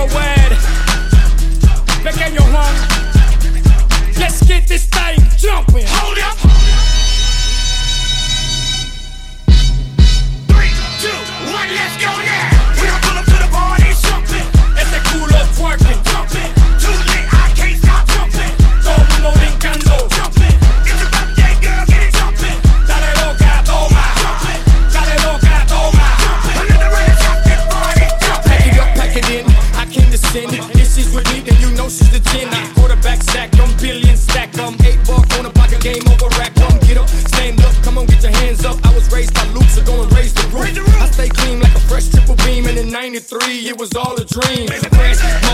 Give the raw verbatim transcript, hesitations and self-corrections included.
worldwide. Pequeño Juan. Let's get this thing jumping. Hold up. Three, two, one, let's go now. We don't pull up to the party jumping. Ese culo twerking, jumping. Too lit, I can't stop jumping. Todo el mundo brincando, jumping. It's your birthday, girl, get it jumping. Dale loca, toma. Jumping. Dale loca, toma. Jumping. Another way to jump this party, jumping. Pack it up, pack it in. I came to sin. If she's with me, then you know she's the ten. I quarterback sack, I'm billion stack, I'm eight buck on a pocket game over rack. Come get up, stand up, come on, get your hands up. I was raised by Luke, so go and raise the roof. I stay clean like a fresh triple beam, and in ninety-three, it was all a dream. Fresh